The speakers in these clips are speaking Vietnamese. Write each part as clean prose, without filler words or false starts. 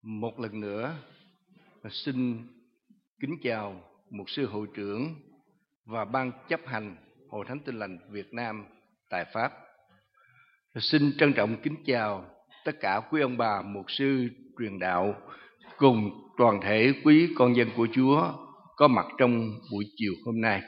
Một lần nữa xin kính chào mục sư hội trưởng và ban chấp hành Hội Thánh Tin Lành Việt Nam tại Pháp. Xin trân trọng kính chào tất cả quý ông bà mục sư truyền đạo cùng toàn thể quý con dân của Chúa có mặt trong buổi chiều hôm nay.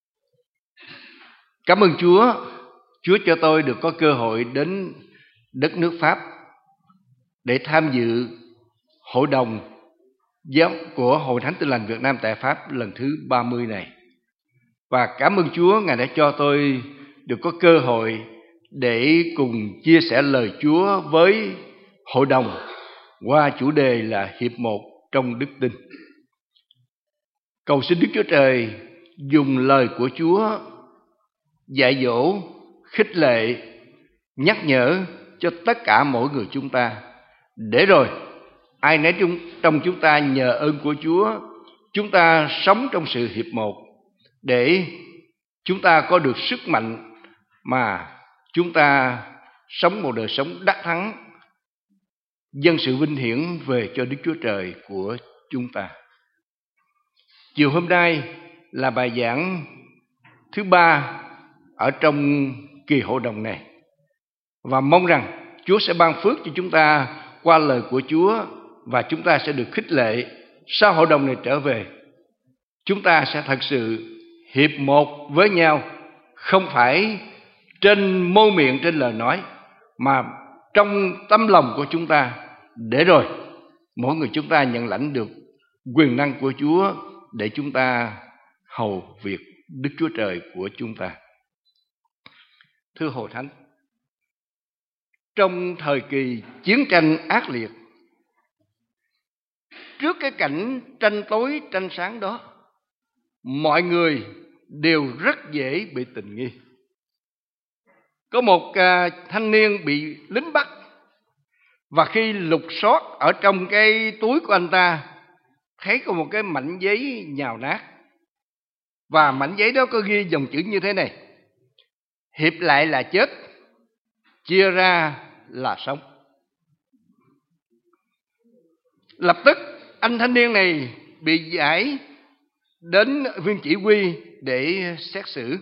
Cảm ơn Chúa cho tôi được có cơ hội đến đất nước Pháp để tham dự hội đồng của Hội Thánh Tin Lành Việt Nam tại Pháp lần thứ 30 này. Và cảm ơn Chúa Ngài đã cho tôi được có cơ hội để cùng chia sẻ lời Chúa với hội đồng qua chủ đề là hiệp một trong đức tin. Cầu xin Đức Chúa Trời dùng lời của Chúa dạy dỗ, khích lệ, nhắc nhở cho tất cả mỗi người chúng ta, để rồi ai nấy trong chúng ta nhờ ơn của Chúa, chúng ta sống trong sự hiệp một, để chúng ta có được sức mạnh mà chúng ta sống một đời sống đắc thắng, dâng sự vinh hiển về cho Đức Chúa Trời của chúng ta. Chiều hôm nay là bài giảng thứ 3 ở trong kỳ hội đồng này, và mong rằng Chúa sẽ ban phước cho chúng ta qua lời của Chúa, và chúng ta sẽ được khích lệ. Sau hội đồng này trở về, chúng ta sẽ thật sự hiệp một với nhau, không phải trên môi miệng, trên lời nói, mà trong tâm lòng của chúng ta, để rồi mỗi người chúng ta nhận lãnh được quyền năng của Chúa để chúng ta hầu việc Đức Chúa Trời của chúng ta. Thưa Hội Thánh, trong thời kỳ chiến tranh ác liệt, trước cái cảnh tranh tối tranh sáng đó, mọi người đều rất dễ bị tình nghi. Có một thanh niên bị lính bắt, và khi lục soát ở trong cái túi của anh ta, thấy có một cái mảnh giấy nhào nát, và mảnh giấy đó có ghi dòng chữ như thế này: hiệp lại là chết, chia ra là sống. Lập tức anh thanh niên này bị giải đến viên chỉ huy để xét xử,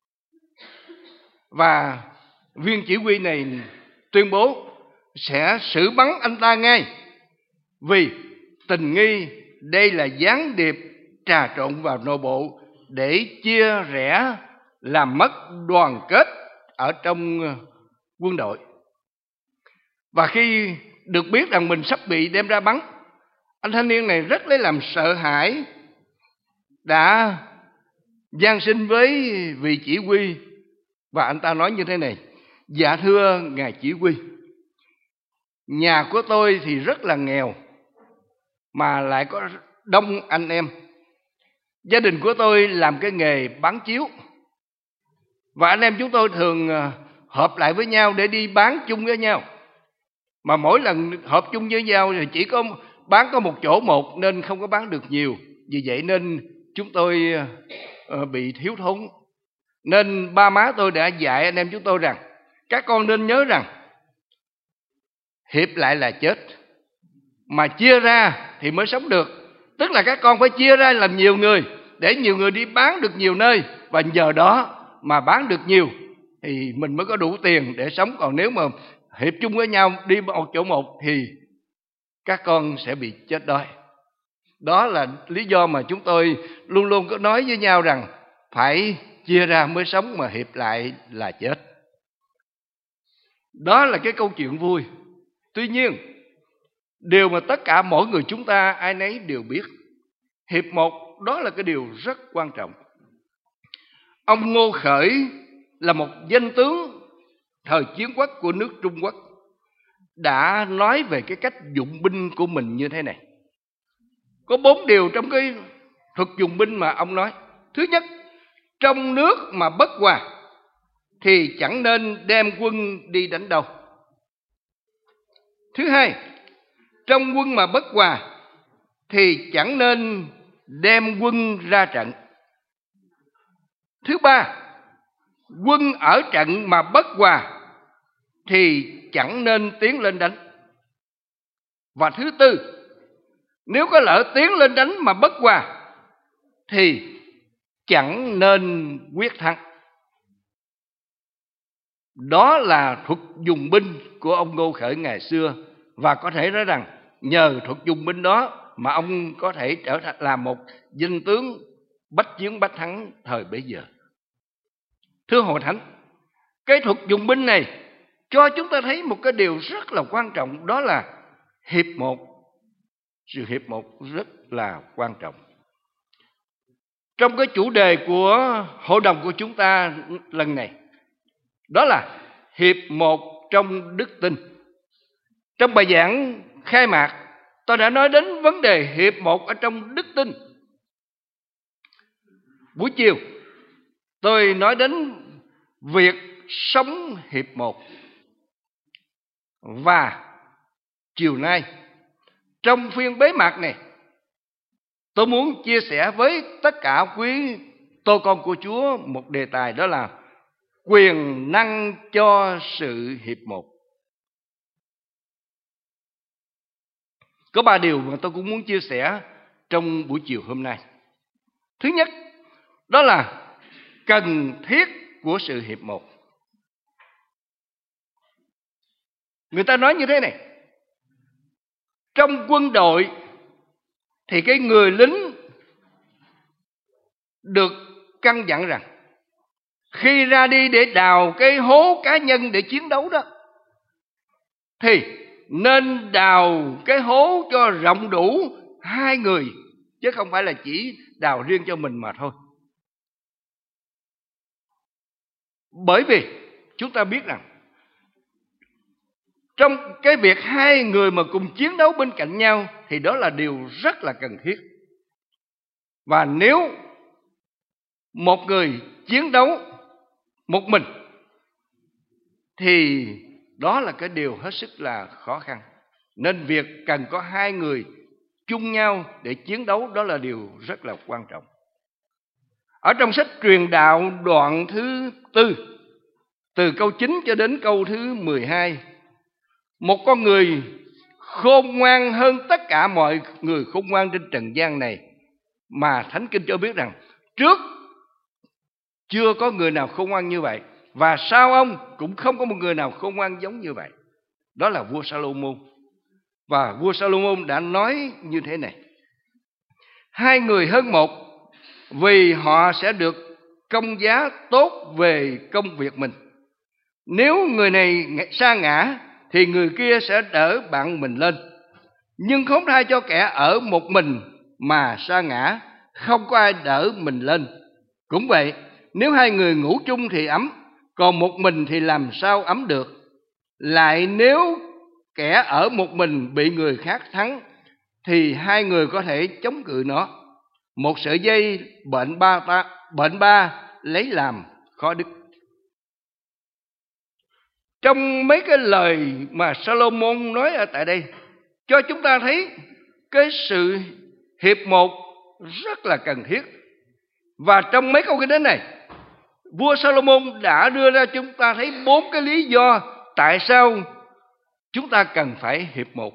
và viên chỉ huy này tuyên bố sẽ xử bắn anh ta ngay, vì tình nghi đây là gián điệp trà trộn vào nội bộ để chia rẽ, làm mất đoàn kết ở trong quân đội. Và khi được biết rằng mình sắp bị đem ra bắn, anh thanh niên này rất lấy làm sợ hãi, đã van xin với vị chỉ huy, và anh ta nói như thế này: dạ thưa ngài chỉ huy, nhà của tôi thì rất là nghèo, mà lại có đông anh em. Gia đình của tôi làm cái nghề bán chiếu, và anh em chúng tôi thường hợp lại với nhau để đi bán chung với nhau. Mà mỗi lần hợp chung với nhau thì chỉ có bán có một chỗ một, nên không có bán được nhiều. Vì vậy nên chúng tôi bị thiếu thốn. Nên ba má tôi đã dạy anh em chúng tôi rằng các con nên nhớ rằng hiệp lại là chết, mà chia ra thì mới sống được. Tức là các con phải chia ra làm nhiều người, để nhiều người đi bán được nhiều nơi, và nhờ đó mà bán được nhiều thì mình mới có đủ tiền để sống. Còn nếu mà hiệp chung với nhau đi một chỗ một thì các con sẽ bị chết đói. Đó là lý do mà chúng tôi luôn luôn có nói với nhau rằng phải chia ra mới sống, mà hiệp lại là chết. Đó là cái câu chuyện vui. Tuy nhiên, điều mà tất cả mỗi người chúng ta ai nấy đều biết, hiệp một đó là cái điều rất quan trọng. Ông Ngô Khởi là một danh tướng thời chiến quốc của nước Trung Quốc, đã nói về cái cách dụng binh của mình như thế này. Có 4 điều trong cái thuật dụng binh mà ông nói. Thứ nhất, trong nước mà bất hòa thì chẳng nên đem quân đi đánh đâu. Thứ hai, trong quân mà bất hòa thì chẳng nên đem quân ra trận. Thứ ba, quân ở trận mà bất hòa thì chẳng nên tiến lên đánh. Và thứ tư, Nếu có lỡ tiến lên đánh mà bất hòa thì chẳng nên quyết thắng. Đó là thuật dùng binh của ông Ngô Khởi ngày xưa. Và có thể nói rằng nhờ thuật dùng binh đó mà ông có thể trở thành là một danh tướng bách chiến bách thắng thời bấy giờ. Thưa hội thánh, cái thuật dùng binh này cho chúng ta thấy một cái điều rất là quan trọng, đó là hiệp một. Sự hiệp một rất là quan trọng. Trong cái chủ đề của hội đồng của chúng ta lần này, đó là hiệp một trong đức tin. Trong bài giảng khai mạc, tôi đã nói đến vấn đề hiệp một ở trong đức tin. Buổi chiều, tôi nói đến việc sống hiệp một. Và chiều nay, trong phiên bế mạc này, tôi muốn chia sẻ với tất cả quý tô con của Chúa một đề tài, đó là quyền năng cho sự hiệp một. Có 3 điều mà tôi cũng muốn chia sẻ trong buổi chiều hôm nay. Thứ nhất, đó là cần thiết của sự hiệp một. Người ta nói như thế này: trong quân đội thì cái người lính được căn dặn rằng khi ra đi để đào cái hố cá nhân để chiến đấu đó, thì nên đào cái hố cho rộng đủ 2 người, chứ không phải là chỉ đào riêng cho mình mà thôi. Bởi vì chúng ta biết rằng trong cái việc 2 người mà cùng chiến đấu bên cạnh nhau thì đó là điều rất là cần thiết. Và nếu một người chiến đấu một mình thì đó là cái điều hết sức là khó khăn. Nên việc cần có 2 người chung nhau để chiến đấu, đó là điều rất là quan trọng. Ở trong sách Truyền Đạo đoạn thứ 4, từ câu 9 cho đến câu thứ 12, một con người khôn ngoan hơn tất cả mọi người khôn ngoan trên trần gian này, mà Thánh Kinh cho biết rằng trước chưa có người nào khôn ngoan như vậy, và sau ông cũng không có một người nào khôn ngoan giống như vậy. Đó là vua Salomon. Và vua Salomon đã nói như thế này: 2 người hơn một, vì họ sẽ được công giá tốt về công việc mình. Nếu người này sa ngã thì người kia sẽ đỡ bạn mình lên. Nhưng khốn thay cho kẻ ở một mình mà sa ngã, không có ai đỡ mình lên. Cũng vậy, nếu 2 người ngủ chung thì ấm, còn một mình thì làm sao ấm được. Lại nếu kẻ ở một mình bị người khác thắng, thì 2 người có thể chống cự nó. Một sợi dây bệnh ba lấy làm khó đứt. Trong mấy cái lời mà Salomon nói ở tại đây, cho chúng ta thấy cái sự hiệp một rất là cần thiết. Và trong mấy câu kinh thánh này, vua Salomon đã đưa ra chúng ta thấy 4 cái lý do tại sao chúng ta cần phải hiệp một.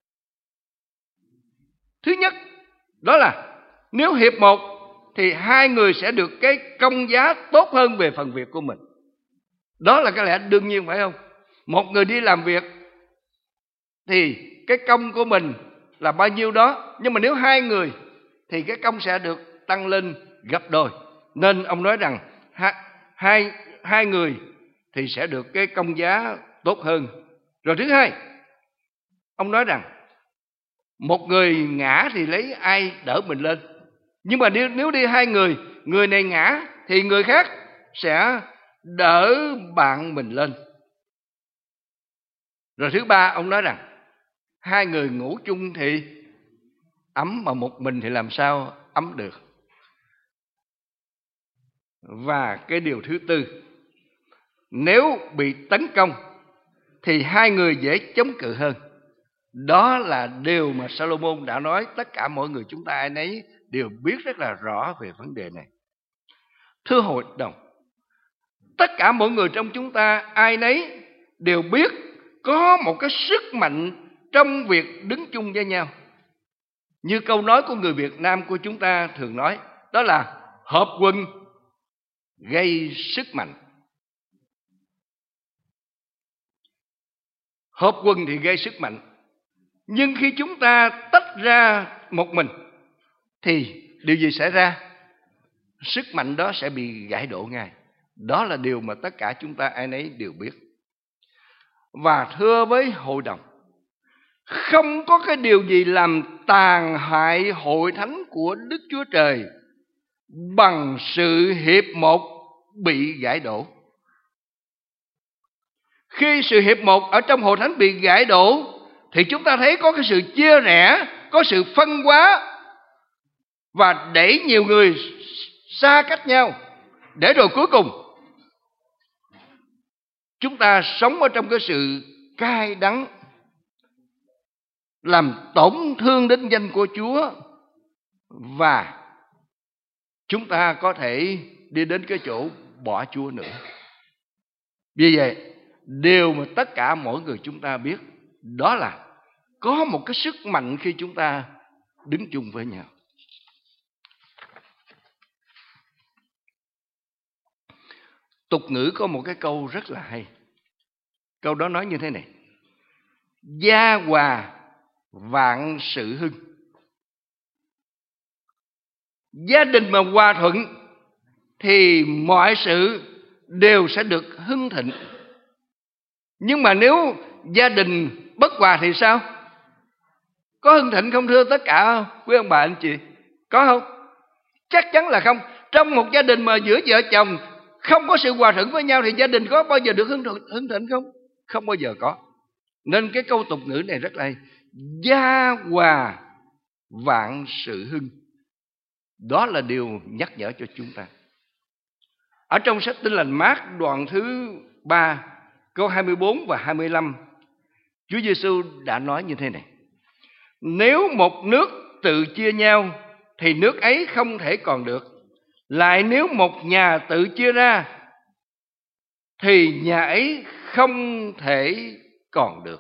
Thứ nhất, đó là nếu hiệp một thì 2 người sẽ được cái công giá tốt hơn về phần việc của mình. Đó là cái lẽ đương nhiên, phải không? Một người đi làm việc thì cái công của mình là bao nhiêu đó, nhưng mà nếu 2 người thì cái công sẽ được tăng lên gấp đôi. Nên ông nói rằng hai người thì sẽ được cái công giá tốt hơn. Rồi thứ hai, ông nói rằng một người ngã thì lấy ai đỡ mình lên. Nhưng mà nếu đi 2 người, người này ngã thì người khác sẽ đỡ bạn mình lên. Rồi thứ ba, ông nói rằng 2 người ngủ chung thì ấm, mà một mình thì làm sao ấm được. Và cái điều thứ tư, nếu bị tấn công thì 2 người dễ chống cự hơn. Đó là điều mà Salomon đã nói, tất cả mọi người chúng ta ai nấy đều biết rất là rõ về vấn đề này. Thưa hội đồng, tất cả mọi người trong chúng ta ai nấy đều biết có một cái sức mạnh trong việc đứng chung với nhau. Như câu nói của người Việt Nam của chúng ta thường nói, đó là hợp quân gây sức mạnh. Hợp quân thì gây sức mạnh, nhưng khi chúng ta tách ra một mình thì điều gì xảy ra? Sức mạnh đó sẽ bị gãy đổ ngay. Đó là điều mà tất cả chúng ta ai nấy đều biết. Và thưa với hội đồng, không có cái điều gì làm tàn hại hội thánh của Đức Chúa Trời bằng sự hiệp một bị gãy đổ. Khi sự hiệp một ở trong hội thánh bị gãy đổ thì chúng ta thấy có cái sự chia rẽ, có sự phân hóa và đẩy nhiều người xa cách nhau, để rồi cuối cùng chúng ta sống ở trong cái sự cay đắng, làm tổn thương đến danh của Chúa, và chúng ta có thể đi đến cái chỗ bỏ Chúa nữa. Vì vậy, điều mà tất cả mỗi người chúng ta biết, đó là có một cái sức mạnh khi chúng ta đứng chung với nhau. Tục ngữ có một cái câu rất là hay. Câu đó nói như thế này: gia hòa vạn sự hưng. Gia đình mà hòa thuận thì mọi sự đều sẽ được hưng thịnh. Nhưng mà nếu gia đình bất hòa thì sao? Có hưng thịnh không thưa tất cả quý ông bà anh chị? Có không? Chắc chắn là không. Trong một gia đình mà giữa vợ chồng không có sự hòa thuận với nhau thì gia đình có bao giờ được hưng thịnh không? Không bao giờ có. Nên cái câu tục ngữ này rất là hay: gia hòa vạn sự hưng. Đó là điều nhắc nhở cho chúng ta. Ở trong sách Tin Lành Mác đoạn thứ 3 câu 24 và 25, Chúa Giêsu đã nói như thế này: nếu một nước tự chia nhau thì nước ấy không thể còn được. Lại nếu một nhà tự chia ra thì nhà ấy không thể còn được.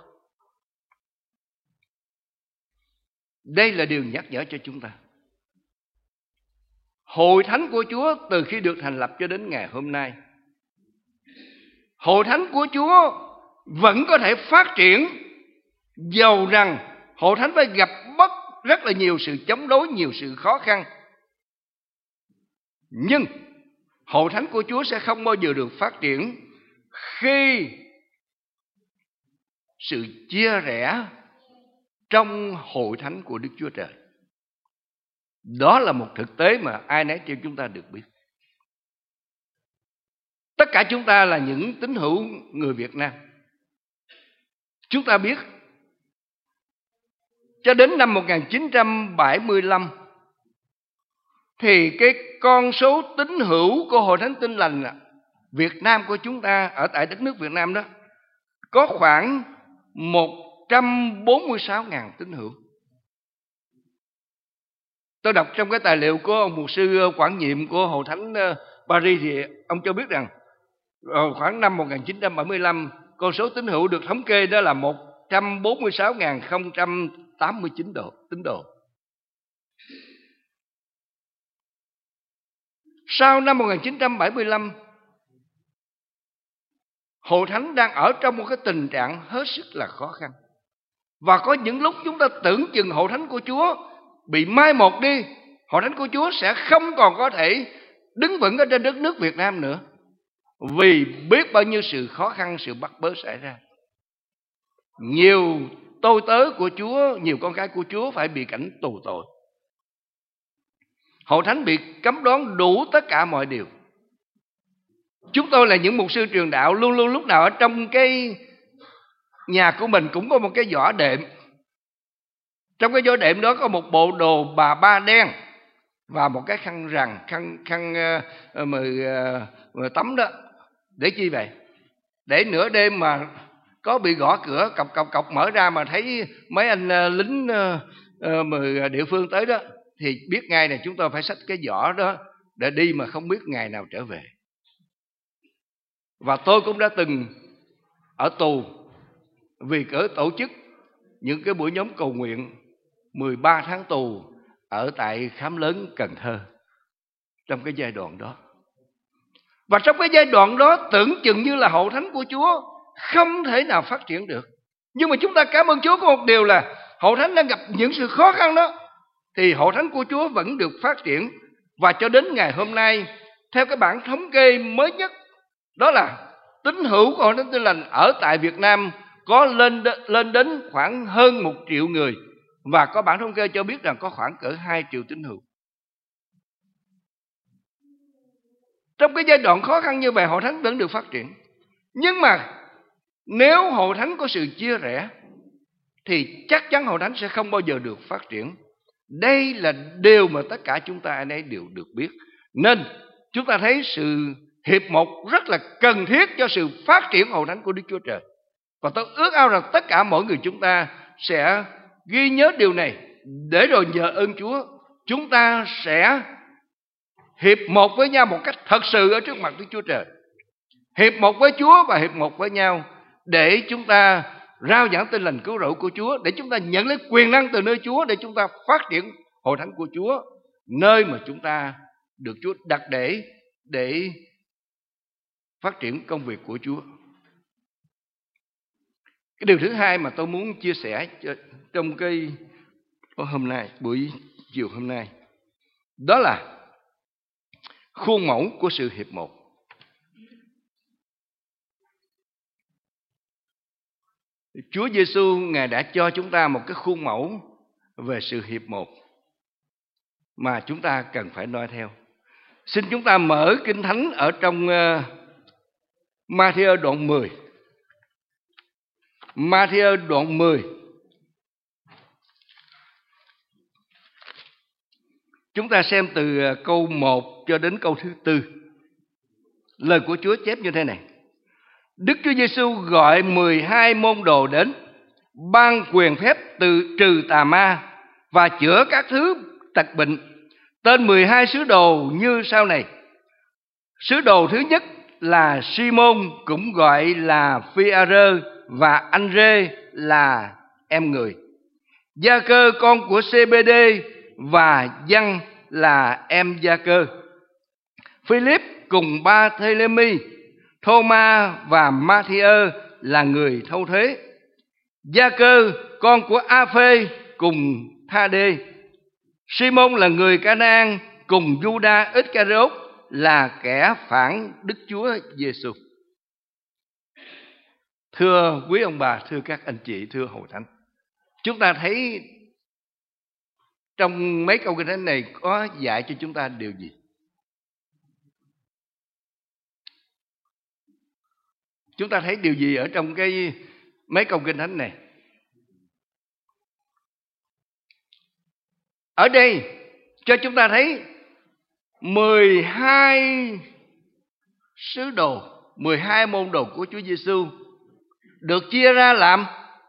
Đây là điều nhắc nhở cho chúng ta. Hội thánh của Chúa từ khi được thành lập cho đến ngày hôm nay, hội thánh của Chúa vẫn có thể phát triển, dầu rằng hội thánh phải gặp rất là nhiều sự chống đối, nhiều sự khó khăn. Nhưng hội thánh của Chúa sẽ không bao giờ được phát triển khi sự chia rẽ trong hội thánh của Đức Chúa Trời. Đó là một thực tế mà ai nấy trên chúng ta được biết. Tất cả chúng ta là những tín hữu người Việt Nam. Chúng ta biết cho đến năm 1975 thì cái con số tín hữu của Hội Thánh Tin Lành Việt Nam của chúng ta ở tại đất nước Việt Nam đó có khoảng 146.000 tín hữu. Tôi đọc trong cái tài liệu của ông mục sư quản nhiệm của Hội Thánh Paris thì ông cho biết rằng khoảng năm 1975 con số tín hữu được thống kê đó là 146.089 tín đồ. Sau năm 1975, Hội Thánh đang ở trong một cái tình trạng hết sức là khó khăn. Và có những lúc chúng ta tưởng chừng Hội Thánh của Chúa bị mai một đi, Hội Thánh của Chúa sẽ không còn có thể đứng vững ở trên đất nước Việt Nam nữa. Vì biết bao nhiêu sự khó khăn, sự bắt bớ xảy ra. Nhiều tôi tớ của Chúa, nhiều con cái của Chúa phải bị cảnh tù tội. Hội Thánh bị cấm đoán đủ tất cả mọi điều. Chúng tôi là những mục sư truyền đạo, luôn luôn lúc nào ở trong cái nhà của mình cũng có một cái giỏ đệm. Trong cái giỏ đệm đó có một bộ đồ bà ba đen và một cái khăn rằn, khăn tắm đó. Để chi vậy? Để nửa đêm mà có bị gõ cửa cọc mở ra mà thấy mấy anh lính địa phương tới đó thì biết ngay là chúng tôi phải xách cái giỏ đó để đi mà không biết ngày nào trở về. Và tôi cũng đã từng ở tù vì cỡ tổ chức những cái buổi nhóm cầu nguyện 13 tháng tù ở tại Khám Lớn, Cần Thơ trong cái giai đoạn đó. Và trong cái giai đoạn đó tưởng chừng như là hội thánh của Chúa không thể nào phát triển được. Nhưng mà chúng ta cảm ơn Chúa có một điều là hội thánh đang gặp những sự khó khăn đó thì hội thánh của Chúa vẫn được phát triển. Và cho đến ngày hôm nay, theo cái bản thống kê mới nhất, đó là tín hữu của Hội Thánh Tin Lành ở tại Việt Nam có lên đến khoảng hơn 1 triệu người. Và có bản thống kê cho biết rằng có khoảng cỡ 2 triệu tín hữu. Trong cái giai đoạn khó khăn như vậy, hội thánh vẫn được phát triển. Nhưng mà nếu hội thánh có sự chia rẽ thì chắc chắn hội thánh sẽ không bao giờ được phát triển. Đây là điều mà tất cả chúng ta anh ấy đều được biết. Nên chúng ta thấy sự hiệp một rất là cần thiết cho sự phát triển hội thánh của Đức Chúa Trời. Và tôi ước ao rằng tất cả mỗi người chúng ta sẽ ghi nhớ điều này, để rồi nhờ ơn Chúa chúng ta sẽ hiệp một với nhau một cách thật sự ở trước mặt Đức Chúa Trời. Hiệp một với Chúa và hiệp một với nhau để chúng ta rao giảng tin lành cứu rỗi của Chúa, để chúng ta nhận lấy quyền năng từ nơi Chúa, để chúng ta phát triển hội thánh của Chúa, nơi mà chúng ta được Chúa đặt để phát triển công việc của Chúa. Cái điều thứ hai mà tôi muốn chia sẻ trong cái hôm nay, buổi chiều hôm nay, đó là khuôn mẫu của sự hiệp một. Chúa Giêsu Ngài đã cho chúng ta một cái khuôn mẫu về sự hiệp một mà chúng ta cần phải noi theo. Xin chúng ta mở Kinh Thánh ở trong Ma-thi-ơ đoạn 10. Ma-thi-ơ đoạn 10. Chúng ta xem từ câu 1 cho đến câu thứ 4. Lời của Chúa chép như thế này: Đức Chúa Giêsu gọi 12 môn đồ đến, ban quyền phép trừ tà ma và chữa các thứ tật bệnh. Tên 12 sứ đồ như sau này. Sứ đồ thứ nhất là Simon, cũng gọi là Phi-a-rơ, và Anh-rê là em người, Gia-cơ con của Sê-bê-đê và Giăng là em Gia-cơ, Philip cùng Ba-thê-lê-mi, Thô-ma và Ma-thi-ơ là người thâu thuế, Gia-cơ con của A-phê cùng Tha-đê, Simon là người Ca-na-an cùng Giu-đa Ích-ca-ri-ốt là kẻ phản Đức Chúa Giêsu. Thưa quý ông bà, thưa các anh chị, thưa hội thánh, chúng ta thấy trong mấy câu kinh thánh này có dạy cho chúng ta điều gì? Chúng ta thấy điều gì ở trong mấy câu kinh thánh này? Ở đây cho chúng ta thấy 12 sứ đồ, 12 môn đồ của Chúa Giêsu được chia ra làm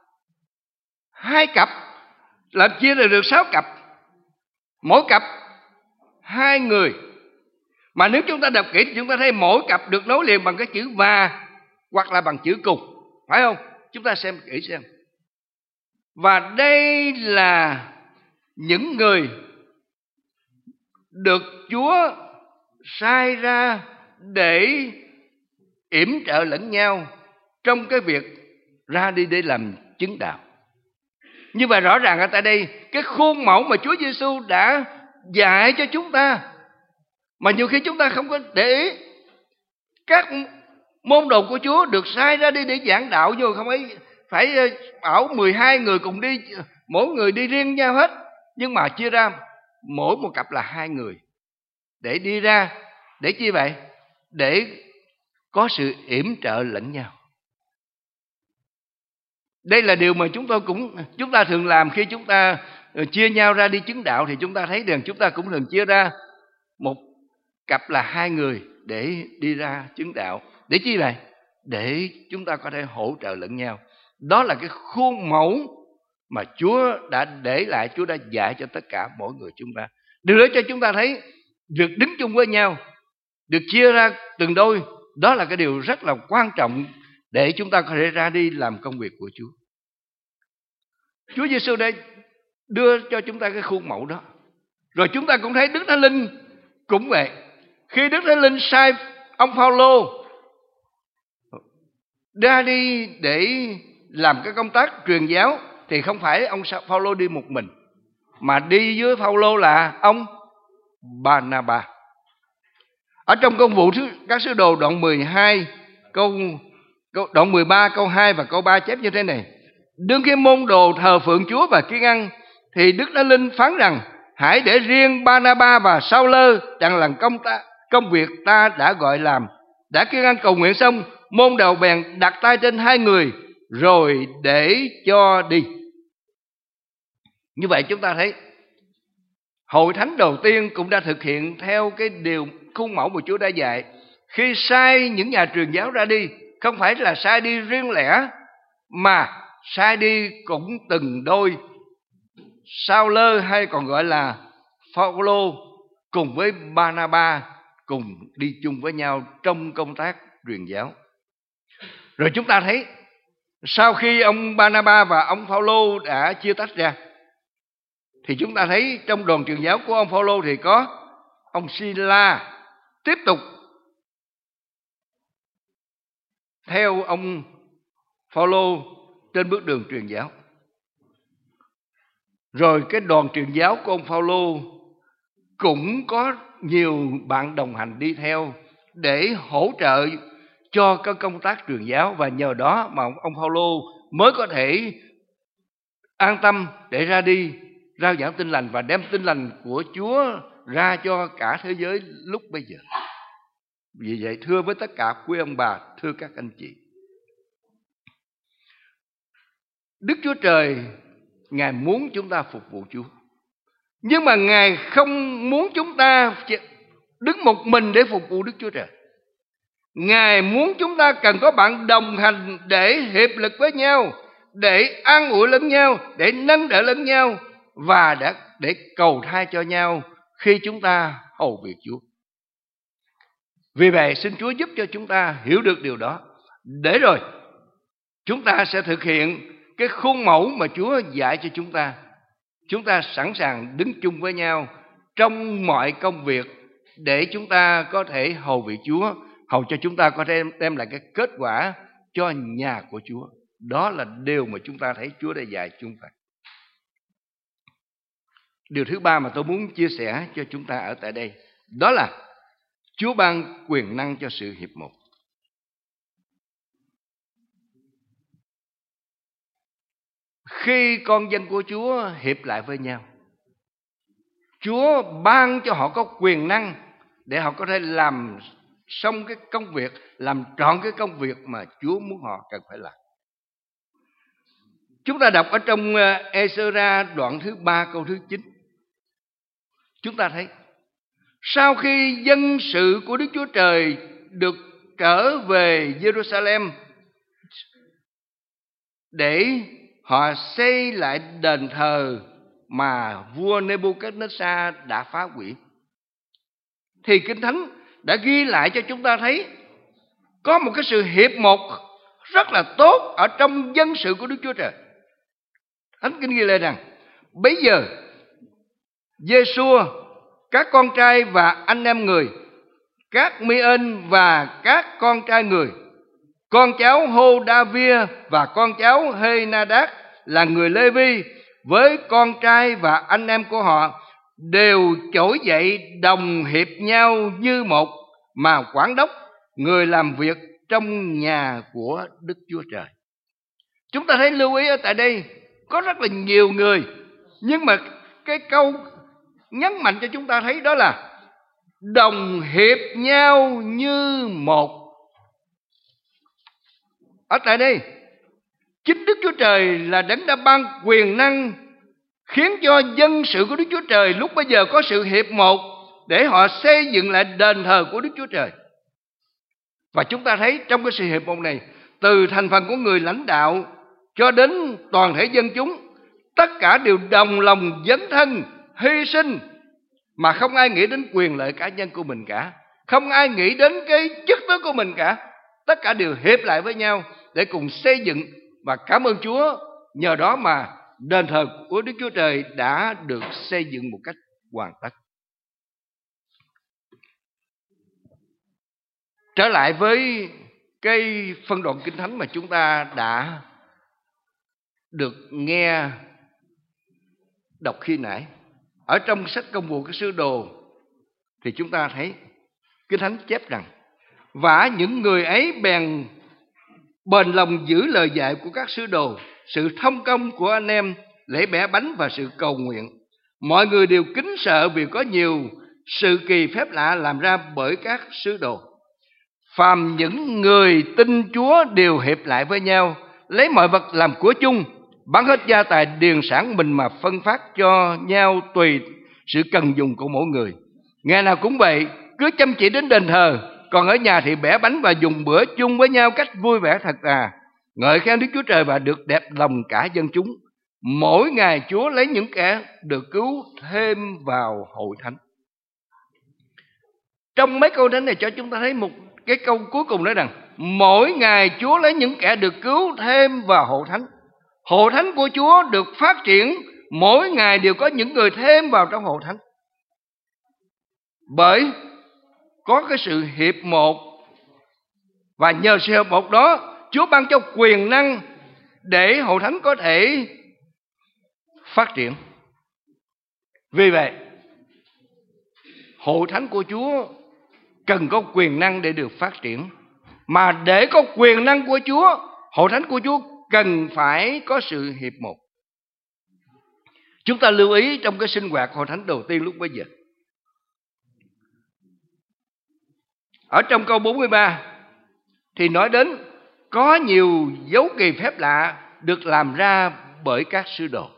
2 cặp, làm chia ra được 6 cặp, mỗi cặp 2 người. Mà nếu chúng ta đọc kỹ thì chúng ta thấy mỗi cặp được nối liền bằng cái chữ và hoặc là bằng chữ cùng, phải không? Chúng ta xem kỹ xem. Và đây là những người được Chúa sai ra để yểm trợ lẫn nhau trong cái việc ra đi để làm chứng đạo. Như vậy rõ ràng ở tại đây, cái khuôn mẫu mà Chúa Giêsu đã dạy cho chúng ta, mà nhiều khi chúng ta không có để ý. Các môn đồ của Chúa được sai ra đi để giảng đạo, nhưng không phải bảo 12 người cùng đi, mỗi người đi riêng nhau hết, nhưng mà chia ra mỗi một cặp là 2 người để đi ra. Để chi vậy? Để có sự yểm trợ lẫn nhau. Đây là điều mà chúng ta thường làm khi chúng ta chia nhau ra đi chứng đạo, thì chúng ta thấy rằng chúng ta cũng thường chia ra một cặp là 2 người để đi ra chứng đạo. Để chi vậy? Để chúng ta có thể hỗ trợ lẫn nhau. Đó là cái khuôn mẫu mà Chúa đã để lại, Chúa đã dạy cho tất cả mỗi người chúng ta. Điều đó cho chúng ta thấy việc đứng chung với nhau, được chia ra từng đôi, đó là cái điều rất là quan trọng để chúng ta có thể ra đi làm công việc của Chúa. Chúa Giêsu đã đưa cho chúng ta cái khuôn mẫu đó. Rồi chúng ta cũng thấy Đức Thánh Linh cũng vậy. Khi Đức Thánh Linh sai ông Phaolô ra đi để làm cái công tác truyền giáo, thì không phải ông Phaolô đi một mình, mà đi với Phaolô là ông Barnabas. Ở trong công vụ các sứ đồ đoạn 12 đoạn 13 câu 2 và câu 3 chép như thế này: đương khi môn đồ thờ phượng Chúa và kiêng ăn, thì Đức Thánh Linh phán rằng: hãy để riêng Barnabas và Sao-lơ đặng làm công việc ta đã gọi làm. Đã kiêng ăn cầu nguyện xong, môn đồ bèn đặt tay trên hai người rồi để cho đi. Như vậy chúng ta thấy hội thánh đầu tiên cũng đã thực hiện theo cái điều khuôn mẫu mà Chúa đã dạy. Khi sai những nhà truyền giáo ra đi, không phải là sai đi riêng lẻ, mà sai đi cũng từng đôi. Sao-lơ hay còn gọi là Phaolô cùng với Barnabas cùng đi chung với nhau trong công tác truyền giáo. Rồi chúng ta thấy sau khi ông Barnabas và ông Phaolô đã chia tách ra, thì chúng ta thấy trong đoàn truyền giáo của ông Phaolô thì có ông Sila tiếp tục theo ông Phaolô trên bước đường truyền giáo. Rồi cái đoàn truyền giáo của ông Phaolô cũng có nhiều bạn đồng hành đi theo để hỗ trợ cho các công tác truyền giáo, và nhờ đó mà ông Phaolô mới có thể an tâm để ra đi rao giảng tin lành và đem tin lành của Chúa ra cho cả thế giới lúc bây giờ. Vì vậy thưa với tất cả quý ông bà, thưa các anh chị, Đức Chúa Trời Ngài muốn chúng ta phục vụ Chúa, nhưng mà Ngài không muốn chúng ta đứng một mình để phục vụ Đức Chúa Trời. Ngài muốn chúng ta cần có bạn đồng hành để hiệp lực với nhau, để an ủi lẫn nhau, để nâng đỡ lẫn nhau, và để cầu thay cho nhau khi chúng ta hầu việc Chúa. Vì vậy xin Chúa giúp cho chúng ta hiểu được điều đó, để rồi chúng ta sẽ thực hiện cái khuôn mẫu mà Chúa dạy cho chúng ta. Chúng ta sẵn sàng đứng chung với nhau trong mọi công việc để chúng ta có thể hầu việc Chúa, hầu cho chúng ta có thể đem lại cái kết quả cho nhà của Chúa. Đó là điều mà chúng ta thấy Chúa đã dạy chúng ta. Điều thứ ba mà tôi muốn chia sẻ cho chúng ta ở tại đây, đó là Chúa ban quyền năng cho sự hiệp một. Khi con dân của Chúa hiệp lại với nhau, Chúa ban cho họ có quyền năng để họ có thể làm xong cái công việc, làm trọn cái công việc mà Chúa muốn họ cần phải làm. Chúng ta đọc ở trong Ê-sơ-ra đoạn thứ 3 câu thứ 9. Chúng ta thấy sau khi dân sự của Đức Chúa Trời được trở về Giê-ru-sa-lem để họ xây lại đền thờ mà vua Nê-bu-cát-nết-sa đã phá hủy, thì Kinh Thánh đã ghi lại cho chúng ta thấy có một cái sự hiệp một rất là tốt ở trong dân sự của Đức Chúa Trời. Thánh Kinh ghi lại rằng bấy giờ Giê-xua, các con trai và anh em người, các Mi-ên và các con trai người, con cháu Hô-đa-via và con cháu Hê-na-đát là người Lê-vi, với con trai và anh em của họ đều trỗi dậy đồng hiệp nhau như một mà quản đốc người làm việc trong nhà của Đức Chúa Trời. Chúng ta thấy lưu ý ở tại đây có rất là nhiều người, nhưng mà cái câu nhấn mạnh cho chúng ta thấy đó là đồng hiệp nhau như một. Ở tại đây chính Đức Chúa Trời là đấng đã ban quyền năng khiến cho dân sự của Đức Chúa Trời lúc bây giờ có sự hiệp một để họ xây dựng lại đền thờ của Đức Chúa Trời. Và chúng ta thấy trong cái sự hiệp một này, từ thành phần của người lãnh đạo cho đến toàn thể dân chúng, tất cả đều đồng lòng dấn thân hy sinh, mà không ai nghĩ đến quyền lợi cá nhân của mình cả, không ai nghĩ đến cái chức tước của mình cả. Tất cả đều hiệp lại với nhau để cùng xây dựng, và cảm ơn Chúa, nhờ đó mà đền thờ của Đức Chúa Trời đã được xây dựng một cách hoàn tất. Trở lại với cái phân đoạn Kinh Thánh mà chúng ta đã được nghe đọc khi nãy. Ở trong sách Công vụ các sứ đồ thì chúng ta thấy Kinh Thánh chép rằng: và những người ấy bèn bền lòng giữ lời dạy của các sứ đồ, sự thông công của anh em, lễ bẻ bánh và sự cầu nguyện. Mọi người đều kính sợ vì có nhiều sự kỳ phép lạ làm ra bởi các sứ đồ. Phàm những người tin Chúa đều hiệp lại với nhau, lấy mọi vật làm của chung, bán hết gia tài điền sản mình mà phân phát cho nhau tùy sự cần dùng của mỗi người. Ngày nào cũng vậy, cứ chăm chỉ đến đền thờ, còn ở nhà thì bẻ bánh và dùng bữa chung với nhau cách vui vẻ thật à. Ngợi khen Đức Chúa Trời và được đẹp lòng cả dân chúng. Mỗi ngày Chúa lấy những kẻ được cứu thêm vào hội thánh. Trong mấy câu thánh này cho chúng ta thấy một cái câu cuối cùng nói rằng: mỗi ngày Chúa lấy những kẻ được cứu thêm vào hội thánh. Hội thánh của Chúa được phát triển, mỗi ngày đều có những người thêm vào trong hội thánh. Bởi có cái sự hiệp một, và nhờ sự hiệp một đó, Chúa ban cho quyền năng để hội thánh có thể phát triển. Vì vậy, hội thánh của Chúa cần có quyền năng để được phát triển. Mà để có quyền năng của Chúa, hội thánh của Chúa cần phải có sự hiệp một. Chúng ta lưu ý trong cái sinh hoạt hội thánh đầu tiên lúc bấy giờ. Ở trong câu 43 thì nói đến có nhiều dấu kỳ phép lạ được làm ra bởi các sứ đồ.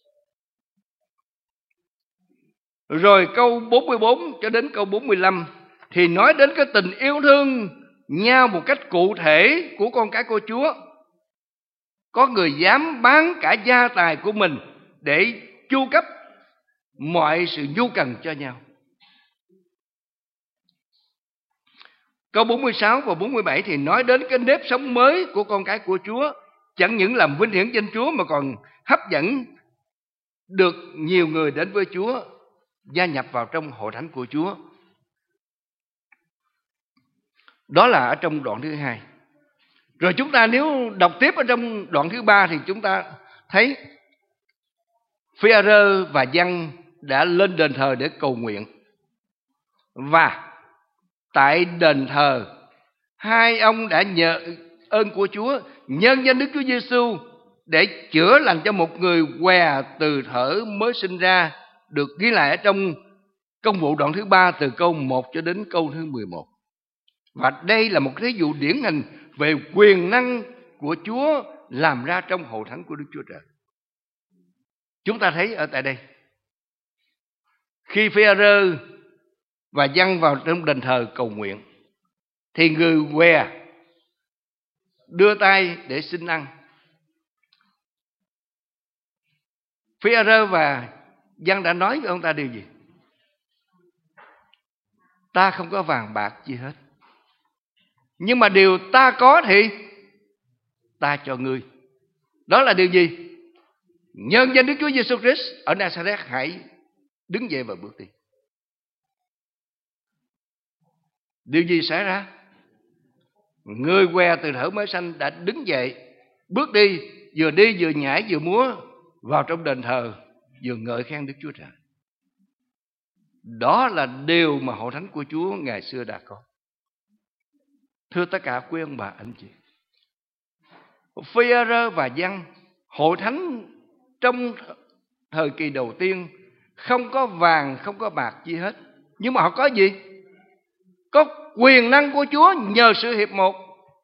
Rồi câu 44 cho đến câu 45 thì nói đến cái tình yêu thương nhau một cách cụ thể của con cái của Chúa. Có người dám bán cả gia tài của mình để chu cấp mọi sự nhu cần cho nhau. Câu 46 và 47 thì nói đến cái nếp sống mới của con cái của Chúa, chẳng những làm vinh hiển danh Chúa mà còn hấp dẫn được nhiều người đến với Chúa, gia nhập vào trong hội thánh của Chúa. Đó là ở trong đoạn thứ 2. Rồi chúng ta nếu đọc tiếp ở trong đoạn thứ 3 thì chúng ta thấy Phi-a-rơ và Giăng đã lên đền thờ để cầu nguyện. Và tại đền thờ, hai ông đã nhờ ơn của Chúa, nhân danh Đức Chúa Giêsu để chữa lành cho một người què từ thở mới sinh ra, được ghi lại ở trong Công vụ đoạn thứ 3 từ câu 1 cho đến câu thứ 11. Và đây là một thí dụ điển hình về quyền năng của Chúa làm ra trong hội thánh của Đức Chúa Trời. Chúng ta thấy ở tại đây, khi Phi-a-rơ và Giăng vào trong đền thờ cầu nguyện, thì người què đưa tay để xin ăn. Phi-a-rơ và Giăng đã nói với ông ta điều gì? Ta không có vàng bạc gì hết, nhưng mà điều ta có thì ta cho ngươi. Đó là điều gì? Nhân danh Đức Chúa Giêsu Christ ở Nazareth, hãy đứng dậy và bước đi. Điều gì xảy ra? Người què từ thở mới sanh đã đứng dậy, bước đi vừa nhảy vừa múa vào trong đền thờ, vừa ngợi khen Đức Chúa Trời. Đó là điều mà hội thánh của Chúa ngày xưa đã có. Thưa tất cả quý ông bà anh chị, Phi-a-rơ và Giăng, hội thánh trong thời kỳ đầu tiên không có vàng, không có bạc gì hết, nhưng mà họ có gì? Có quyền năng của Chúa nhờ sự hiệp một.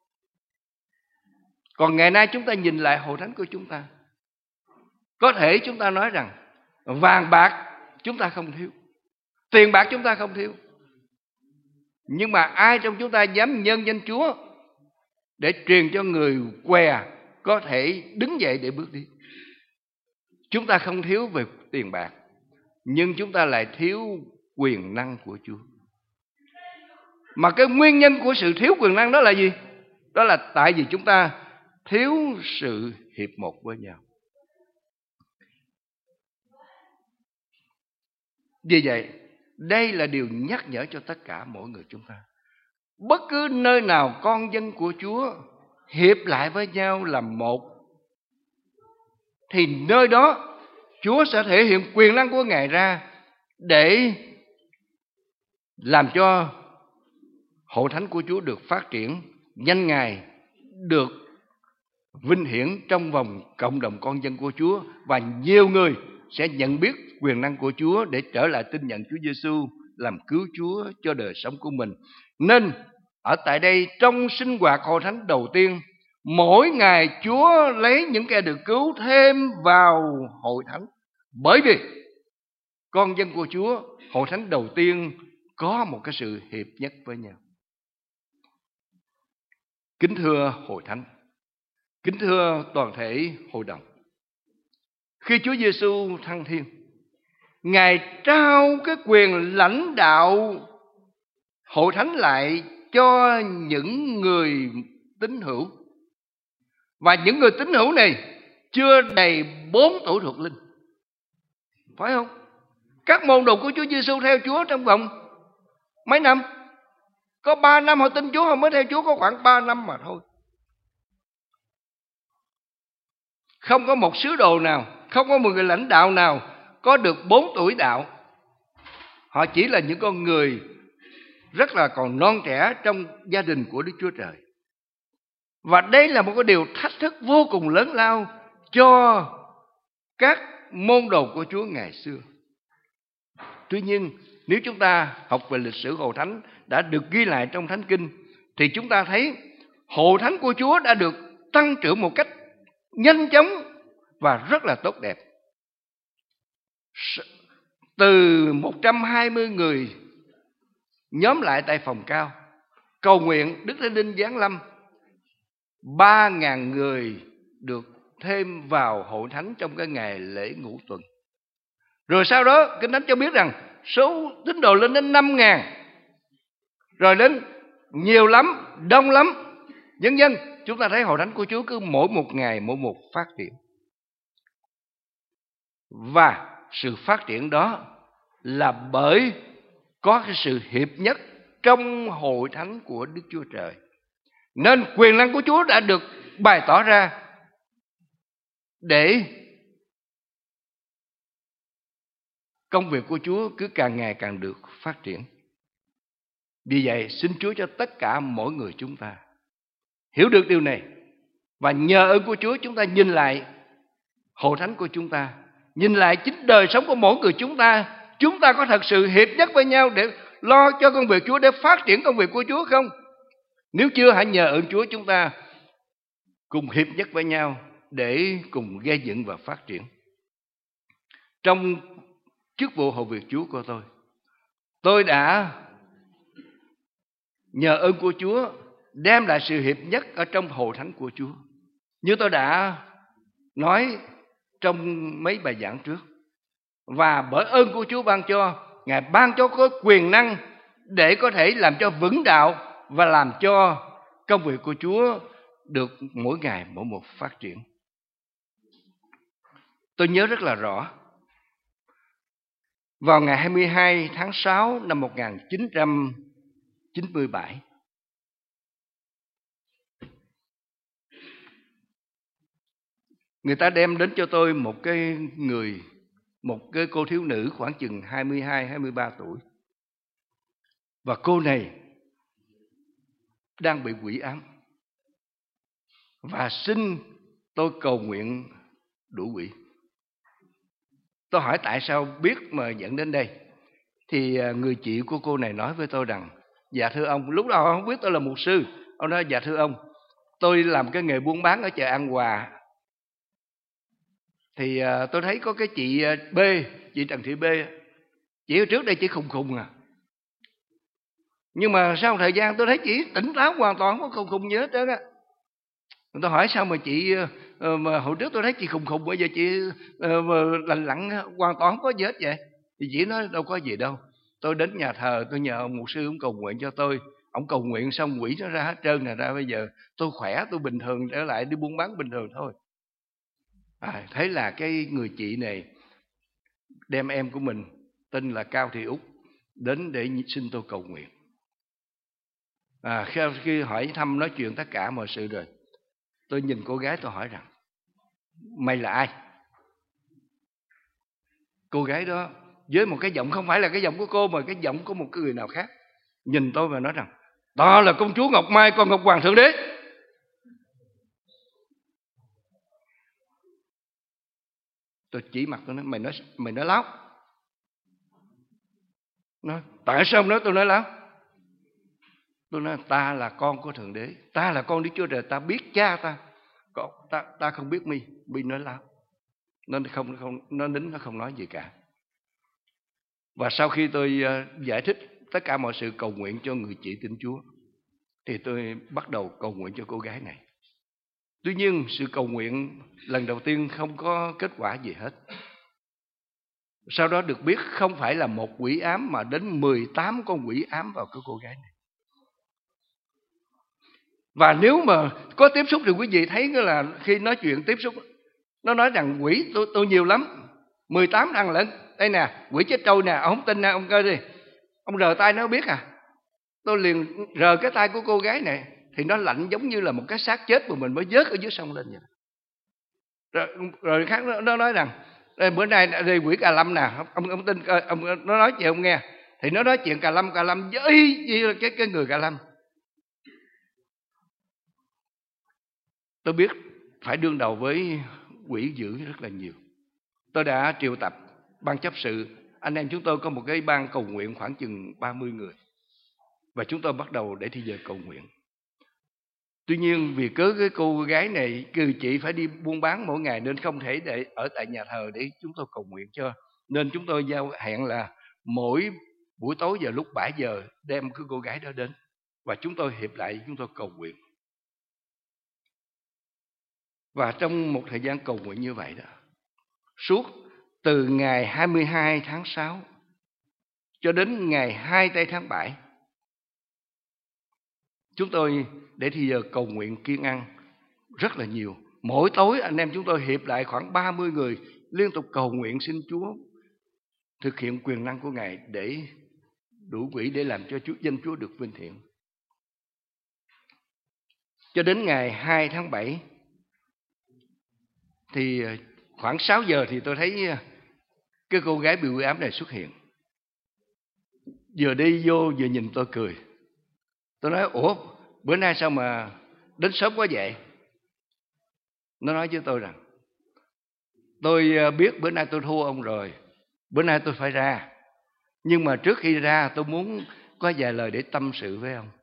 Còn ngày nay chúng ta nhìn lại hội thánh của chúng ta, có thể chúng ta nói rằng vàng bạc chúng ta không thiếu, tiền bạc chúng ta không thiếu, nhưng mà ai trong chúng ta dám nhân danh Chúa để truyền cho người què có thể đứng dậy để bước đi? Chúng ta không thiếu về tiền bạc, nhưng chúng ta lại thiếu quyền năng của Chúa. Mà cái nguyên nhân của sự thiếu quyền năng đó là gì? Đó là tại vì chúng ta thiếu sự hiệp một với nhau. Vì vậy, đây là điều nhắc nhở cho tất cả mỗi người chúng ta. Bất cứ nơi nào con dân của Chúa hiệp lại với nhau làm một, thì nơi đó Chúa sẽ thể hiện quyền năng của Ngài ra để làm cho hội thánh của Chúa được phát triển, danh Ngài được vinh hiển trong vòng cộng đồng con dân của Chúa, và nhiều người sẽ nhận biết quyền năng của Chúa để trở lại tin nhận Chúa Giêsu làm cứu Chúa cho đời sống của mình. Nên ở tại đây, trong sinh hoạt hội thánh đầu tiên, mỗi ngày Chúa lấy những kẻ được cứu thêm vào hội thánh, bởi vì con dân của Chúa, hội thánh đầu tiên có một cái sự hiệp nhất với nhau. Kính thưa hội thánh, kính thưa toàn thể hội đồng, khi Chúa Giêsu thăng thiên, Ngài trao cái quyền lãnh đạo hội thánh lại cho những người tín hữu. Và những người tín hữu này chưa đầy 4 tuổi thuộc linh, phải không? Các môn đồ của Chúa Giêsu theo Chúa trong vòng mấy năm? Có 3 năm họ tin Chúa, họ mới theo Chúa có khoảng 3 năm mà thôi. Không có một sứ đồ nào, không có một người lãnh đạo nào có được 4 tuổi đạo. Họ chỉ là những con người rất là còn non trẻ trong gia đình của Đức Chúa Trời. Và đây là một cái điều thách thức vô cùng lớn lao cho các môn đồ của Chúa ngày xưa. Tuy nhiên, nếu chúng ta học về lịch sử hội thánh đã được ghi lại trong Thánh Kinh, thì chúng ta thấy hội thánh của Chúa đã được tăng trưởng một cách nhanh chóng và rất là tốt đẹp. Từ 120 người nhóm lại tại phòng cao, cầu nguyện Đức Thánh Linh giáng lâm, 3.000 người được thêm vào hội thánh trong cái ngày lễ Ngũ Tuần. Rồi sau đó Kinh Thánh cho biết rằng số tín đồ lên đến 5.000, rồi đến nhiều lắm, đông lắm. Dần dần chúng ta thấy hội thánh của Chúa cứ mỗi một ngày mỗi một phát triển. Và sự phát triển đó là bởi có cái sự hiệp nhất trong hội thánh của Đức Chúa Trời. Nên quyền năng của Chúa đã được bày tỏ ra để công việc của Chúa cứ càng ngày càng được phát triển. Vì vậy, xin Chúa cho tất cả mỗi người chúng ta hiểu được điều này, và nhờ ơn của Chúa chúng ta nhìn lại hội thánh của chúng ta, nhìn lại chính đời sống của mỗi người chúng ta có thật sự hiệp nhất với nhau để lo cho công việc Chúa, để phát triển công việc của Chúa không? Nếu chưa, hãy nhờ ơn Chúa chúng ta cùng hiệp nhất với nhau để cùng gây dựng và phát triển. Trong chức vụ hầu việc Chúa của tôi đã nhờ ơn của Chúa đem lại sự hiệp nhất ở trong hội thánh của Chúa. Như tôi đã nói trong mấy bài giảng trước, và bởi ơn của Chúa ban cho, Ngài ban cho có quyền năng để có thể làm cho vững đạo và làm cho công việc của Chúa được mỗi ngày mỗi một phát triển. Tôi nhớ rất là rõ, vào ngày 22 tháng 6 năm 1997, người ta đem đến cho tôi một cái cô thiếu nữ khoảng chừng 22-23 tuổi. Và cô này đang bị quỷ ám, và xin tôi cầu nguyện đuổi quỷ. Tôi hỏi tại sao biết mà dẫn đến đây, thì người chị của cô này nói với tôi rằng: dạ thưa ông, lúc đầu không biết tôi là mục sư. Ông nói: dạ thưa ông, tôi làm cái nghề buôn bán ở chợ An Hòa, thì tôi thấy có cái chị B, chị Trần Thị B, chị ở trước đây chỉ khùng khùng à, nhưng mà sau một thời gian tôi thấy chị tỉnh táo hoàn toàn, không có khùng gì hết trơn á. Tôi hỏi sao mà chị mà hồi trước tôi thấy chị khùng khùng, bây giờ chị lành lặn hoàn toàn không có gì hết vậy? Thì chị nói: đâu có gì đâu, tôi đến nhà thờ tôi nhờ ông mục sư ông cầu nguyện cho tôi. Ông cầu nguyện xong quỷ nó ra hết trơn này ra, bây giờ tôi khỏe, tôi bình thường trở lại đi buôn bán bình thường thôi. Thế là cái người chị này đem em của mình tên là Cao Thị Út, đến để xin tôi cầu nguyện. Khi hỏi thăm nói chuyện tất cả mọi sự rồi, tôi nhìn cô gái tôi hỏi rằng: mày là ai? Cô gái đó với một cái giọng không phải là cái giọng của cô, mà cái giọng của một cái người nào khác, nhìn tôi và nói rằng: tao là công chúa Ngọc Mai, con Ngọc Hoàng Thượng Đế. Tôi chỉ mặt tôi nói: mày nói láo. Nói: tại sao ông nói tôi nói láo? Tôi nói: ta là con của Thượng Đế, ta là con Đức Chúa Trời, ta biết cha ta. Còn ta không biết mi nói láo. Nó nín, nó không nói gì cả. Và sau khi tôi giải thích tất cả mọi sự cầu nguyện cho người chị tin Chúa, thì tôi bắt đầu cầu nguyện cho cô gái này. Tuy nhiên sự cầu nguyện lần đầu tiên không có kết quả gì hết. Sau đó được biết không phải là một quỷ ám mà đến 18 con quỷ ám vào cái cô gái này. Và nếu mà có tiếp xúc thì quý vị thấy là khi nói chuyện tiếp xúc, nó nói rằng quỷ tôi nhiều lắm, 18 thằng lận. Đây nè, quỷ chết trâu nè, ông không tin nè, ông coi đi. Ông rờ tay nó biết à. Tôi liền rờ cái tay của cô gái này, thì nó lạnh giống như là một cái xác chết mà mình mới vớt ở dưới sông lên vậy. Rồi khác nó nói rằng: bữa nay đây quỷ Cà Lâm nè, ông tin ông nó nói chuyện ông nghe. Thì nó nói chuyện Cà Lâm với cái người Cà Lâm. Tôi biết phải đương đầu với quỷ dữ rất là nhiều. Tôi đã triệu tập ban chấp sự, anh em chúng tôi có một cái ban cầu nguyện khoảng chừng 30 người. Và chúng tôi bắt đầu để thi giờ cầu nguyện. Tuy nhiên vì cớ cái cô gái này cư chị phải đi buôn bán mỗi ngày, nên không thể để ở tại nhà thờ để chúng tôi cầu nguyện cho. Nên chúng tôi giao hẹn là mỗi buổi tối vào lúc 7 giờ đem cái cô gái đó đến, và chúng tôi hiệp lại chúng tôi cầu nguyện. Và trong một thời gian cầu nguyện như vậy đó, suốt từ ngày 22 tháng 6 cho đến ngày 2 tây tháng 7, chúng tôi để thì giờ cầu nguyện kiêng ăn rất là nhiều. Mỗi tối anh em chúng tôi hiệp lại khoảng 30 người liên tục cầu nguyện xin Chúa thực hiện quyền năng của Ngài để đuổi quỷ, để làm cho danh Chúa được vinh hiển. Cho đến ngày 2 tháng 7 thì khoảng 6 giờ thì tôi thấy cái cô gái bị quỷ ám này xuất hiện. Vừa đi vô vừa nhìn tôi cười. Tôi nói: ủa, bữa nay sao mà đến sớm quá vậy? Nó nói với tôi rằng: tôi biết bữa nay tôi thua ông rồi, bữa nay tôi phải ra. Nhưng mà trước khi ra tôi muốn có vài lời để tâm sự với ông.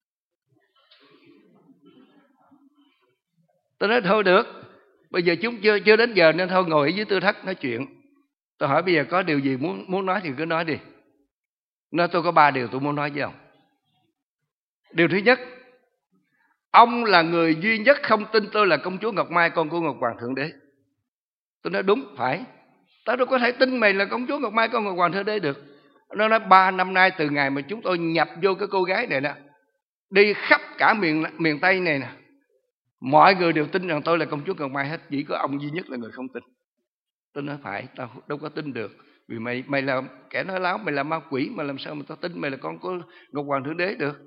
Tôi nói: thôi được, bây giờ chúng chưa đến giờ nên thôi ngồi ở dưới tư thất nói chuyện. Tôi hỏi: bây giờ có điều gì muốn nói thì cứ nói đi. Nói: tôi có 3 điều tôi muốn nói với ông. Điều thứ nhất, ông là người duy nhất không tin tôi là công chúa Ngọc Mai, con của Ngọc Hoàng Thượng Đế. Tôi nói: đúng, phải. Tao đâu có thể tin mày là công chúa Ngọc Mai, con Ngọc Hoàng Thượng Đế được. Nó nói: 3 năm nay từ ngày mà chúng tôi nhập vô cái cô gái này nè, đi khắp cả miền Tây này nè, mọi người đều tin rằng tôi là công chúa Ngọc Mai hết, chỉ có ông duy nhất là người không tin. Tôi nói: phải, tao đâu có tin được, vì mày là kẻ nói láo, mày là ma quỷ, mà làm sao mà tao tin mày là con của Ngọc Hoàng Thượng Đế được.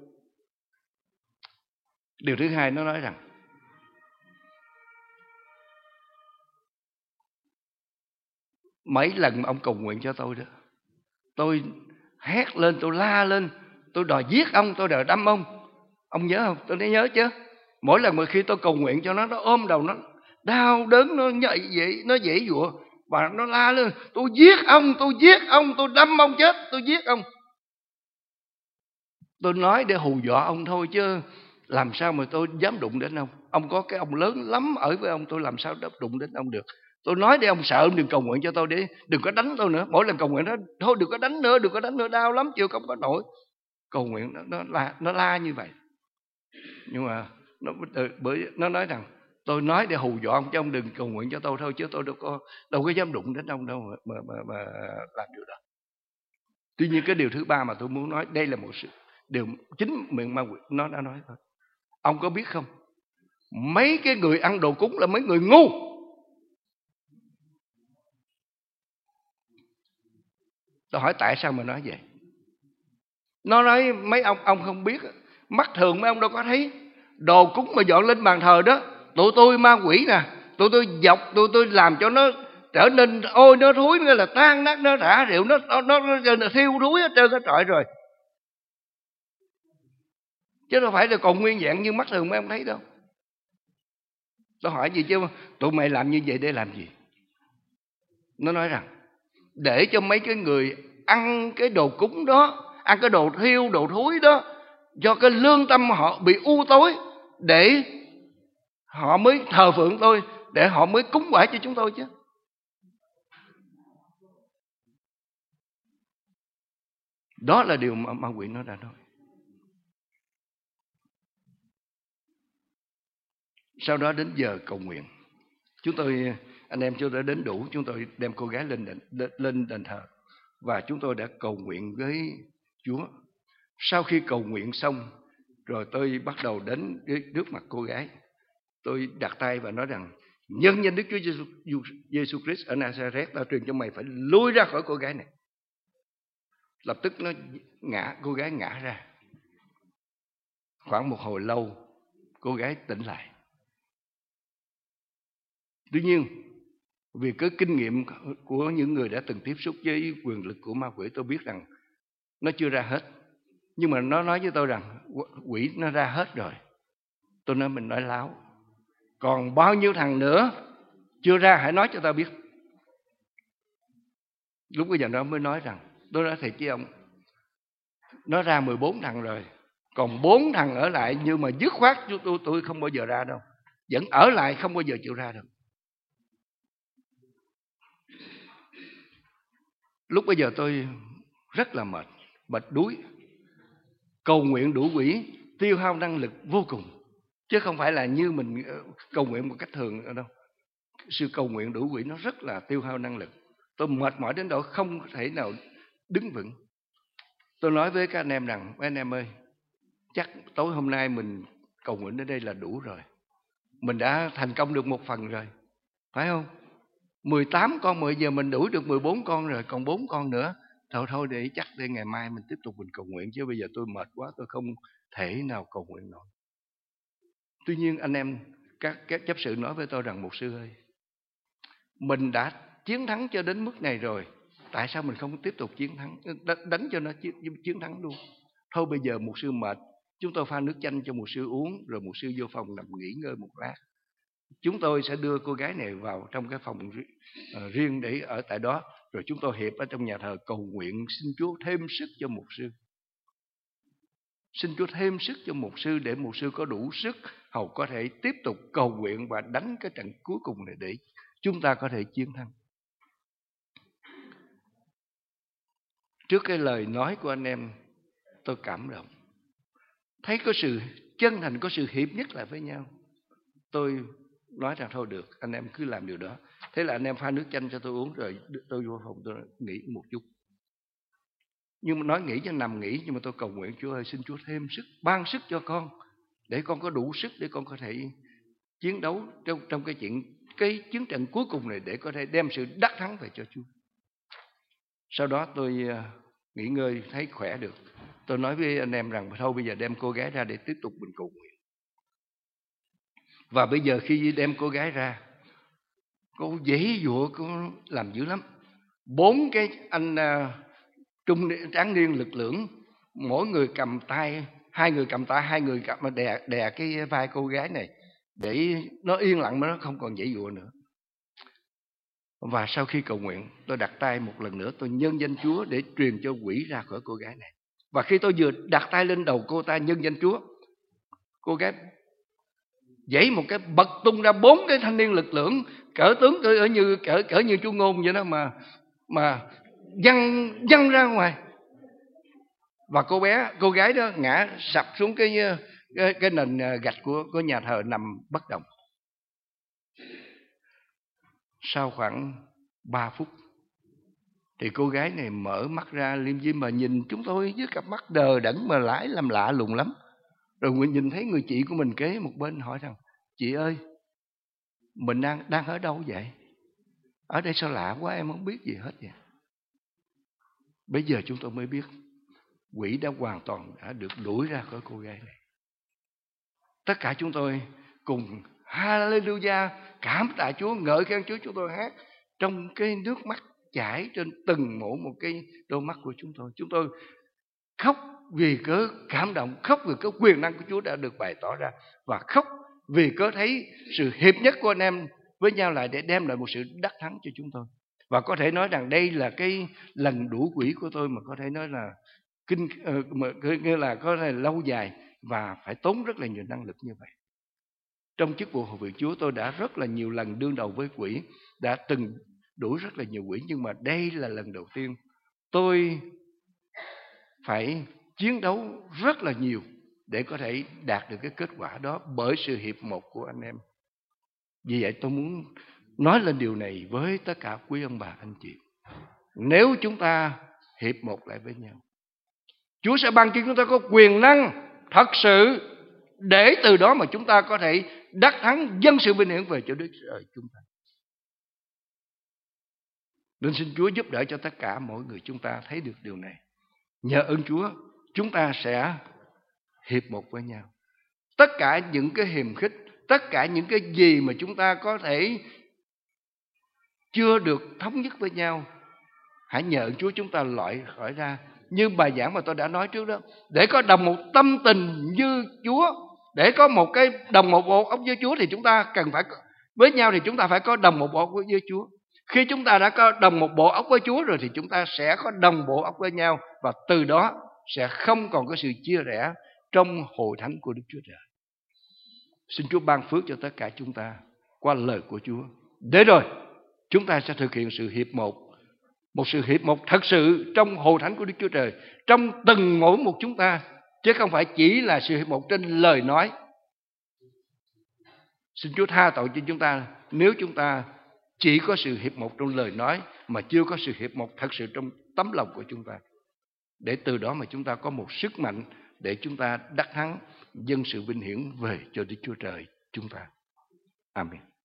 Điều thứ hai, nó nói rằng mấy lần ông cầu nguyện cho tôi đó, tôi hét lên, tôi la lên, tôi đòi giết ông, tôi đòi đâm ông. Ông nhớ không? Tôi nhớ chứ. Mỗi lần mà khi tôi cầu nguyện cho nó ôm đầu, nó đau đớn, nó dãy dụa, và nó la lên: tôi giết ông, tôi đâm ông chết, tôi giết ông. Tôi nói để hù dọa ông thôi, chứ làm sao mà tôi dám đụng đến ông. Ông có cái ông lớn lắm ở với ông, tôi làm sao đụng đến ông được. Tôi nói để ông sợ, ông đừng cầu nguyện cho tôi, để đừng có đánh tôi nữa. Mỗi lần cầu nguyện đó: thôi đừng có đánh nữa, đau lắm, chịu không có nổi. Cầu nguyện nó la như vậy. Nhưng mà nó nói rằng tôi nói để hù dọa ông, chứ ông đừng cầu nguyện cho tôi thôi, chứ tôi đâu có dám đụng đến ông đâu mà làm điều đó. Tuy nhiên cái điều thứ ba mà tôi muốn nói, đây là một sự điều chính miệng ma quỷ nó đã nói thôi. Ông có biết không, mấy cái người ăn đồ cúng là mấy người ngu. Tôi hỏi tại sao mà nói vậy? Nó nói mấy ông không biết, mắt thường mấy ông đâu có thấy. Đồ cúng mà dọn lên bàn thờ đó, tụi tôi ma quỷ nè, tụi tôi dọc, tụi tôi làm cho nó trở nên ôi nó thúi, nó là tan nát, nó rã rượu, nó thiêu thúi hết trơn hết trọi rồi. Chứ đâu phải là còn nguyên dạng như mắt thường mấy ông thấy đâu. Tôi hỏi gì chứ tụi mày làm như vậy để làm gì? Nó nói rằng để cho mấy cái người ăn cái đồ cúng đó, ăn cái đồ thiêu, đồ thúi đó, do cái lương tâm họ bị u tối, để họ mới thờ phượng tôi, để họ mới cúng quả cho chúng tôi chứ. Đó là điều mà ma quỷ nó đã nói. Sau đó đến giờ cầu nguyện, anh em chúng tôi đến đủ, chúng tôi đem cô gái lên đền thờ và chúng tôi đã cầu nguyện với Chúa. Sau khi cầu nguyện xong rồi, tôi bắt đầu đến trước mặt cô gái. Tôi đặt tay và nói rằng nhân danh Đức Chúa Giêsu Christ ở Nazareth, tao truyền cho mày phải lui ra khỏi cô gái này. Lập tức cô gái ngã ra. Khoảng một hồi lâu cô gái tỉnh lại. Tuy nhiên vì cái kinh nghiệm của những người đã từng tiếp xúc với quyền lực của ma quỷ, tôi biết rằng nó chưa ra hết. Nhưng mà nó nói với tôi rằng quỷ nó ra hết rồi. Tôi nói mình nói láo. Còn bao nhiêu thằng nữa chưa ra hãy nói cho tao biết. Lúc bây giờ nó mới nói rằng, tôi nói thiệt với ông, nó ra 14 thằng rồi, còn 4 thằng ở lại, nhưng mà dứt khoát tôi không bao giờ ra đâu. Vẫn ở lại không bao giờ chịu ra đâu. Lúc bây giờ tôi rất là mệt đuối. Cầu nguyện đủ quỷ tiêu hao năng lực vô cùng, chứ không phải là như mình cầu nguyện một cách thường đâu. Sự cầu nguyện đủ quỷ nó rất là tiêu hao năng lực. Tôi mệt mỏi đến độ không thể nào đứng vững. Tôi nói với các anh em rằng, anh em ơi, chắc tối hôm nay mình cầu nguyện đến đây là đủ rồi. Mình đã thành công được một phần rồi, phải không? 18 con mà giờ mình đuổi được 14 con rồi, còn 4 con nữa. Thôi để chắc để ngày mai mình tiếp tục mình cầu nguyện, chứ bây giờ tôi mệt quá, tôi không thể nào cầu nguyện nổi. Tuy nhiên anh em, các chấp sự nói với tôi rằng, mục sư ơi, mình đã chiến thắng cho đến mức này rồi, tại sao mình không tiếp tục chiến thắng, đánh cho nó chiến thắng luôn? Thôi bây giờ mục sư mệt, chúng tôi pha nước chanh cho mục sư uống, rồi mục sư vô phòng nằm nghỉ ngơi một lát. Chúng tôi sẽ đưa cô gái này vào trong cái phòng riêng để ở tại đó, rồi chúng tôi hiệp ở trong nhà thờ cầu nguyện xin Chúa thêm sức cho mục sư. Xin Chúa thêm sức cho mục sư để mục sư có đủ sức hầu có thể tiếp tục cầu nguyện và đánh cái trận cuối cùng này để chúng ta có thể chiến thắng. Trước cái lời nói của anh em, tôi cảm động, thấy có sự chân thành, có sự hiệp nhất lại với nhau. Tôi nói rằng thôi được, anh em cứ làm điều đó. Thế là anh em pha nước chanh cho tôi uống, rồi tôi vô phòng tôi nghỉ một chút. Nhưng mà nói nghỉ cho nằm nghỉ, nhưng mà tôi cầu nguyện, Chúa ơi, xin Chúa thêm sức, ban sức cho con, để con có đủ sức để con có thể chiến đấu trong cái chiến trận cuối cùng này, để có thể đem sự đắc thắng về cho Chúa. Sau đó tôi nghỉ ngơi thấy khỏe được. Tôi nói với anh em rằng thôi bây giờ đem cô gái ra để tiếp tục mình cầu nguyện. Và bây giờ khi đem cô gái ra, cô dễ dụa, cô làm dữ lắm. 4 cái anh trung tráng niên lực lưỡng, mỗi người cầm tay, 2 người cầm tay, 2 người cầm đè cái vai cô gái này để nó yên lặng, mà nó không còn dễ dụa nữa. Và sau khi cầu nguyện, tôi đặt tay một lần nữa, tôi nhân danh Chúa để truyền cho quỷ ra khỏi cô gái này. Và khi tôi vừa đặt tay lên đầu cô ta nhân danh Chúa, cô gái giãy một cái bật tung ra 4 cái thanh niên lực lưỡng cỡ tướng cỡ như chú Ngôn vậy đó, mà văng ra ngoài. Và cô gái đó ngã sập xuống cái nền gạch của nhà thờ, nằm bất động. Sau khoảng 3 phút thì cô gái này mở mắt ra liêm diêm mà nhìn chúng tôi với cặp mắt đờ đẫn mà lãi làm lạ lùng lắm. Rồi nhìn thấy người chị của mình kế một bên, hỏi rằng, chị ơi, mình đang ở đâu vậy? Ở đây sao lạ quá, em không biết gì hết vậy. Bây giờ chúng tôi mới biết quỷ đã hoàn toàn đã được đuổi ra khỏi cô gái này. Tất cả chúng tôi cùng Hallelujah, cảm tạ Chúa, ngợi khen Chúa. Chúng tôi hát trong cái nước mắt chảy trên từng mỗi một cái đôi mắt của chúng tôi. Chúng tôi khóc vì cớ cảm động, khóc vì cớ quyền năng của Chúa đã được bày tỏ ra, và khóc vì cớ thấy sự hiệp nhất của anh em với nhau lại để đem lại một sự đắc thắng cho chúng tôi. Và có thể nói rằng đây là cái lần đuổi quỷ của tôi, mà có thể nói là như là có thể là lâu dài và phải tốn rất là nhiều năng lực như vậy. Trong chức vụ hầu việc Chúa, tôi đã rất là nhiều lần đương đầu với quỷ, đã từng đuổi rất là nhiều quỷ, nhưng mà đây là lần đầu tiên tôi phải chiến đấu rất là nhiều để có thể đạt được cái kết quả đó bởi sự hiệp một của anh em. Vì vậy tôi muốn nói lên điều này với tất cả quý ông bà anh chị. Nếu chúng ta hiệp một lại với nhau, Chúa sẽ ban cho chúng ta có quyền năng thật sự để từ đó mà chúng ta có thể đắc thắng dâng sự vinh hiển về cho Đức Trời chúng ta. Nên xin Chúa giúp đỡ cho tất cả mỗi người chúng ta thấy được điều này. Nhờ ơn Chúa, chúng ta sẽ hiệp một với nhau. Tất cả những cái hiềm khích, tất cả những cái gì mà chúng ta có thể chưa được thống nhất với nhau, hãy nhờ ơn Chúa chúng ta loại khỏi ra. Như bài giảng mà tôi đã nói trước đó, để có đồng một tâm tình như Chúa, để có một cái đồng một bộ óc với Chúa, thì chúng ta cần phải với nhau, thì chúng ta phải có đồng một bộ óc với Chúa. Khi chúng ta đã có đồng một bộ óc với Chúa rồi, thì chúng ta sẽ có đồng bộ óc với nhau, và từ đó sẽ không còn có sự chia rẽ trong hội thánh của Đức Chúa Trời. Xin Chúa ban phước cho tất cả chúng ta qua lời của Chúa, để rồi chúng ta sẽ thực hiện sự hiệp một sự hiệp một thật sự trong hội thánh của Đức Chúa Trời, trong từng mỗi một chúng ta, chứ không phải chỉ là sự hiệp một trên lời nói. Xin Chúa tha tội cho chúng ta nếu chúng ta chỉ có sự hiệp một trong lời nói mà chưa có sự hiệp một thật sự trong tấm lòng của chúng ta, để từ đó mà chúng ta có một sức mạnh để chúng ta đắc thắng dâng sự vinh hiển về cho Đức Chúa Trời chúng ta. Amen.